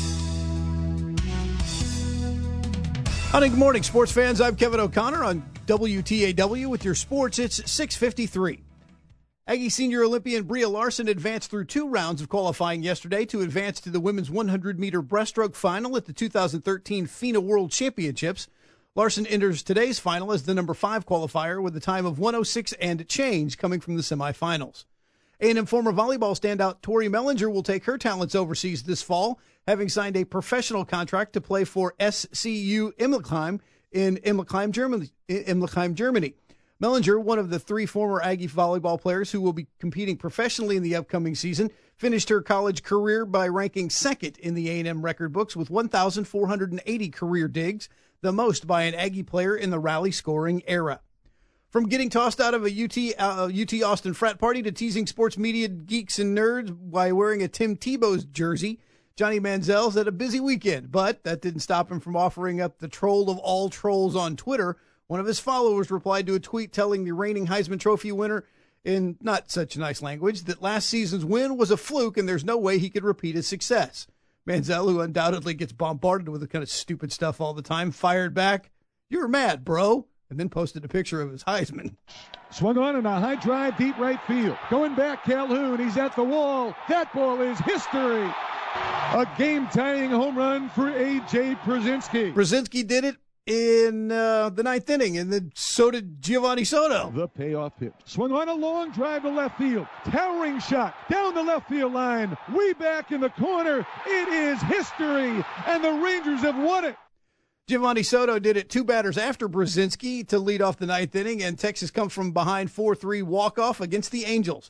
Good morning, sports fans. I'm Kevin O'Connor on WTAW with your sports. It's 6:53. Aggie senior Olympian Bria Larson advanced through 2 rounds of qualifying yesterday to advance to the women's 100-meter breaststroke final at the 2013 FINA World Championships. Larson enters today's final as the number 5 qualifier with a time of 1:06 and change coming from the semifinals. A&M former volleyball standout Tori Mellinger will take her talents overseas this fall, having signed a professional contract to play for SCU Immelheim in Immelheim, Germany. Mellinger, one of the 3 former Aggie volleyball players who will be competing professionally in the upcoming season, finished her college career by ranking 2nd in the A&M record books with 1,480 career digs, the most by an Aggie player in the rally scoring era. From getting tossed out of a UT Austin frat party to teasing sports media geeks and nerds by wearing a Tim Tebow's jersey, Johnny Manziel's had a busy weekend, but that didn't stop him from offering up the troll of all trolls on Twitter. One of his followers replied to a tweet telling the reigning Heisman Trophy winner, in not such nice language, that last season's win was a fluke and there's no way he could repeat his success. Manziel, who undoubtedly gets bombarded with the kind of stupid stuff all the time, fired back, "You're mad, bro," and then posted a picture of his Heisman. Swung on in a high drive, deep right field. Going back, Calhoun. He's at the wall. That ball is history. A game-tying home run for A.J. Brzezinski. Brzezinski did it in the 9th inning, and then so did Giovanni Soto. The payoff pitch. Swung on a long drive to left field. Towering shot down the left field line. Way back in the corner. It is history, and the Rangers have won it. Giovanni Soto did it 2 batters after Brzezinski to lead off the 9th inning, and Texas comes from behind 4-3 walk-off against the Angels.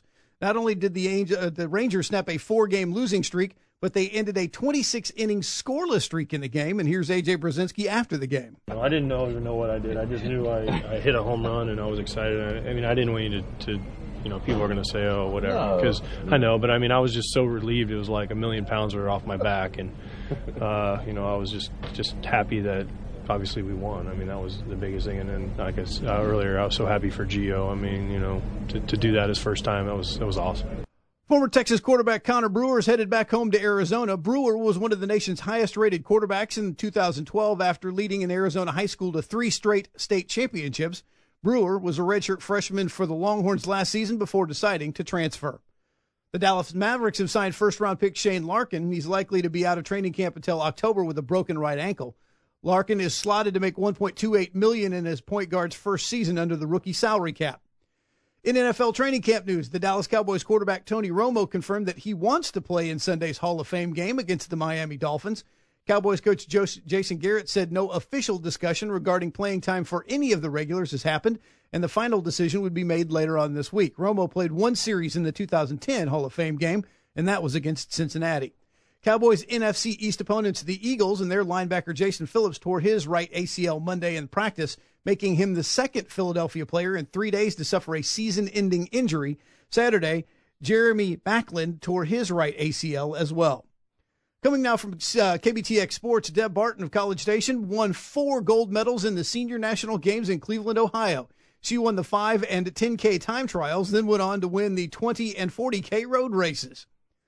Not only did the Rangers snap a 4-game losing streak, but they ended a 26-inning scoreless streak in the game. And here's A.J. Brzezinski after the game. I didn't even know what I did. I just knew I hit a home run, and I was excited. I mean, I didn't want you to people are going to say, oh, whatever, because I know. But, I mean, I was just so relieved. It was like 1,000,000 pounds were off my back. And, I was just happy that, obviously, we won. I mean, that was the biggest thing. And then, like I said earlier, I was so happy for Gio. I mean, to do that his first time, that was awesome. Former Texas quarterback Connor Brewer is headed back home to Arizona. Brewer was one of the nation's highest-rated quarterbacks in 2012 after leading an Arizona high school to 3 straight state championships. Brewer was a redshirt freshman for the Longhorns last season before deciding to transfer. The Dallas Mavericks have signed first-round pick Shane Larkin. He's likely to be out of training camp until October with a broken right ankle. Larkin is slotted to make $1.28 million in his point guard's first season under the rookie salary cap. In NFL training camp news, the Dallas Cowboys quarterback Tony Romo confirmed that he wants to play in Sunday's Hall of Fame game against the Miami Dolphins. Cowboys coach Jason Garrett said no official discussion regarding playing time for any of the regulars has happened, and the final decision would be made later on this week. Romo played one series in the 2010 Hall of Fame game, and that was against Cincinnati. Cowboys' NFC East opponents, the Eagles, and their linebacker Jason Phillips tore his right ACL Monday in practice, making him the second Philadelphia player in 3 days to suffer a season-ending injury. Saturday, Jeremy Backlund tore his right ACL as well. Coming now from KBTX Sports, Deb Barton of College Station won 4 gold medals in the Senior National Games in Cleveland, Ohio. She won the 5 and 10K time trials, then went on to win the 20 and 40K road races.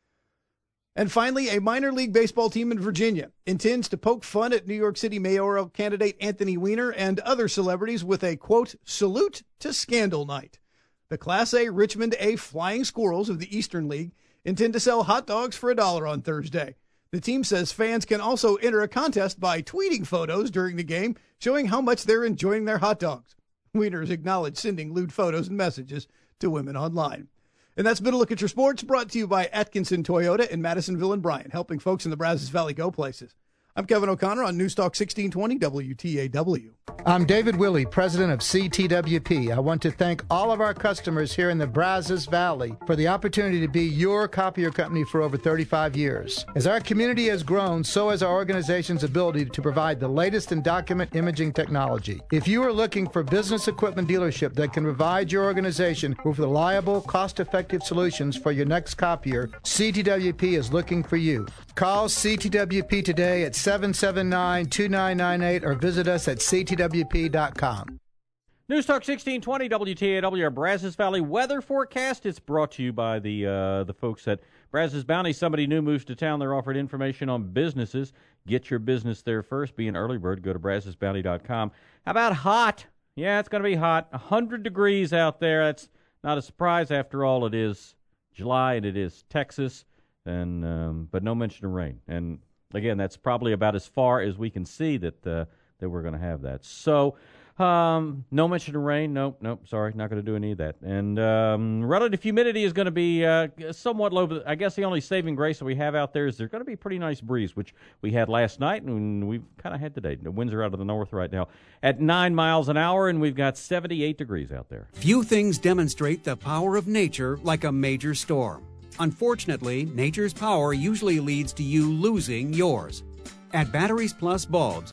And finally, a minor league baseball team in Virginia intends to poke fun at New York City mayoral candidate Anthony Weiner and other celebrities with a, quote, salute to Scandal Night. The Class A Richmond A Flying Squirrels of the Eastern League intend to sell hot dogs for $1 on Thursday. The team says fans can also enter a contest by tweeting photos during the game showing how much they're enjoying their hot dogs. Wieners acknowledged sending lewd photos and messages to women online. And that's been a look at your sports, brought to you by Atkinson Toyota in Madisonville and Bryan, helping folks in the Brazos Valley go places. I'm Kevin O'Connor on Newstalk 1620 WTAW. I'm David Willey, president of CTWP. I want to thank all of our customers here in the Brazos Valley for the opportunity to be your copier company for over 35 years. As our community has grown, so has our organization's ability to provide the latest in document imaging technology. If you are looking for business equipment dealership that can provide your organization with reliable, cost-effective solutions for your next copier, CTWP is looking for you. Call CTWP today at 779-2998 or visit us at ctwp.com. News Talk 1620 WTAW, our Brazos Valley weather forecast. It's brought to you by the folks at Brazos Bounty. Somebody new moves to town. They're offered information on businesses. Get your business there first. Be an early bird. Go to brazosbounty.com. How about hot? Yeah, it's going to be hot. 100 degrees out there. That's not a surprise. After all, it is July and it is Texas. And but no mention of rain. And again, that's probably about as far as we can see that we're going to have that. So no mention of rain. Nope, sorry, not going to do any of that. And relative humidity is going to be somewhat low. But I guess the only saving grace that we have out there is there's going to be a pretty nice breeze, which we had last night and we've kind of had today. The winds are out of the north right now at 9 miles an hour, and we've got 78 degrees out there. Few things demonstrate the power of nature like a major storm. Unfortunately, nature's power usually leads to you losing yours. At Batteries Plus Bulbs,